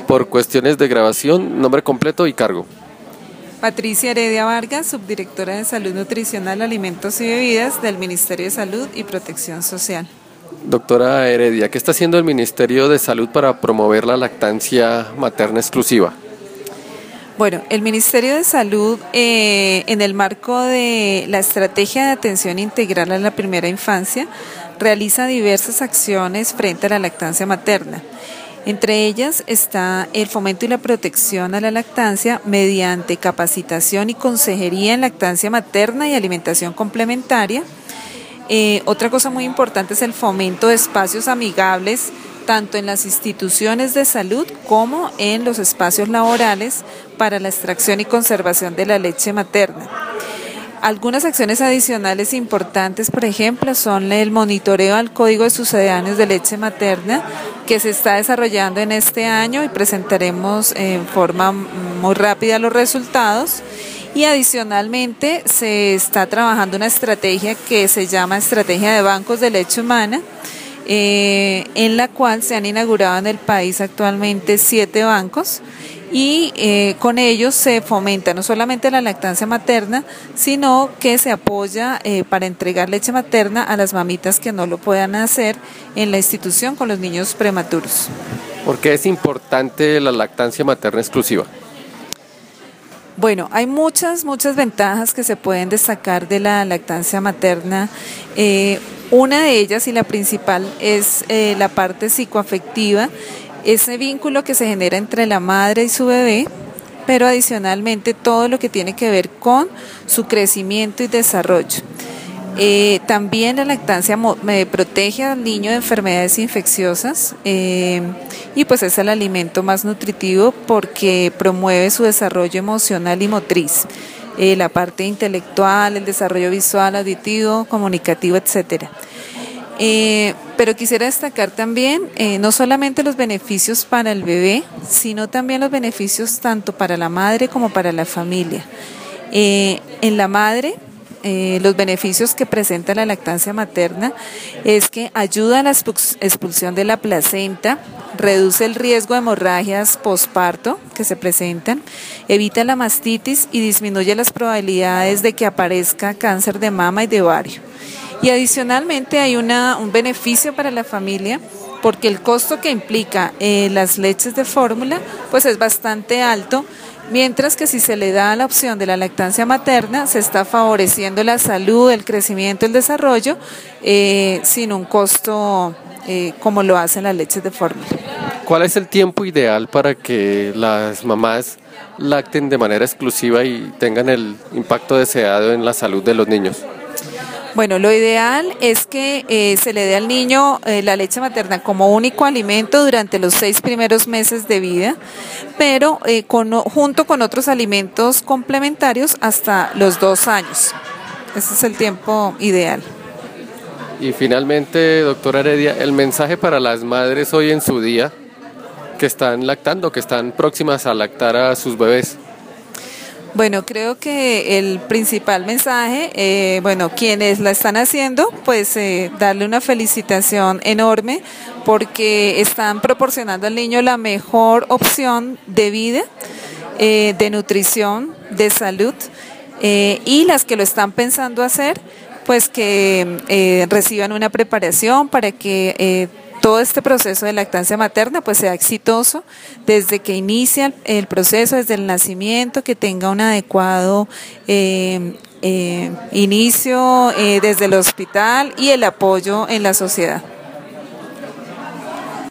Por cuestiones de grabación, nombre completo y cargo. Patricia Heredia Vargas, subdirectora de Salud Nutricional, Alimentos y Bebidas del Ministerio de Salud y Protección Social. Doctora Heredia, ¿qué está haciendo el Ministerio de Salud para promover la lactancia materna exclusiva? Bueno, el Ministerio de Salud, en el marco de la Estrategia de Atención Integral a la Primera Infancia, realiza diversas acciones frente a la lactancia materna. Entre ellas está el fomento y la protección a la lactancia mediante capacitación y consejería en lactancia materna y alimentación complementaria. Otra cosa muy importante es el fomento de espacios amigables tanto en las instituciones de salud como en los espacios laborales para la extracción y conservación de la leche materna. Algunas acciones adicionales importantes, por ejemplo, son el monitoreo al Código de Sucedáneos de Leche Materna, que se está desarrollando en este año y presentaremos en forma muy rápida los resultados. Y adicionalmente se está trabajando una estrategia que se llama Estrategia de Bancos de Leche Humana, en la cual se han inaugurado en el país actualmente 7 bancos. Y con ellos se fomenta no solamente la lactancia materna, sino que se apoya para entregar leche materna a las mamitas que no lo puedan hacer en la institución con los niños prematuros. ¿Por qué es importante la lactancia materna exclusiva? Bueno, hay muchas ventajas que se pueden destacar de la lactancia materna. Una de ellas y la principal es la parte psicoafectiva, ese vínculo que se genera entre la madre y su bebé, pero adicionalmente todo lo que tiene que ver con su crecimiento y desarrollo. También la lactancia protege al niño de enfermedades infecciosas y pues es el alimento más nutritivo porque promueve su desarrollo emocional y motriz, la parte intelectual, el desarrollo visual, auditivo, comunicativo, etcétera. Pero quisiera destacar también no solamente los beneficios para el bebé, sino también los beneficios tanto para la madre como para la familia. En la madre, los beneficios que presenta la lactancia materna es que ayuda a la expulsión de la placenta, reduce el riesgo de hemorragias posparto que se presentan, evita la mastitis y disminuye las probabilidades de que aparezca cáncer de mama y de ovario. Y adicionalmente hay un beneficio para la familia porque el costo que implica las leches de fórmula pues es bastante alto, mientras que si se le da la opción de la lactancia materna se está favoreciendo la salud, el crecimiento, el desarrollo sin un costo como lo hacen las leches de fórmula. ¿Cuál es el tiempo ideal para que las mamás lacten de manera exclusiva y tengan el impacto deseado en la salud de los niños? Bueno, lo ideal es que se le dé al niño la leche materna como único alimento durante los 6 primeros meses de vida, pero junto con otros alimentos complementarios hasta los 2 años. Ese es el tiempo ideal. Y finalmente, doctora Heredia, el mensaje para las madres hoy en su día que están lactando, que están próximas a lactar a sus bebés. Bueno, creo que el principal mensaje, quienes la están haciendo, pues darle una felicitación enorme porque están proporcionando al niño la mejor opción de vida, de nutrición, de salud, y las que lo están pensando hacer, pues que reciban una preparación para que todo este proceso de lactancia materna pues sea exitoso desde que inicia el proceso, desde el nacimiento, que tenga un adecuado inicio desde el hospital y el apoyo en la sociedad.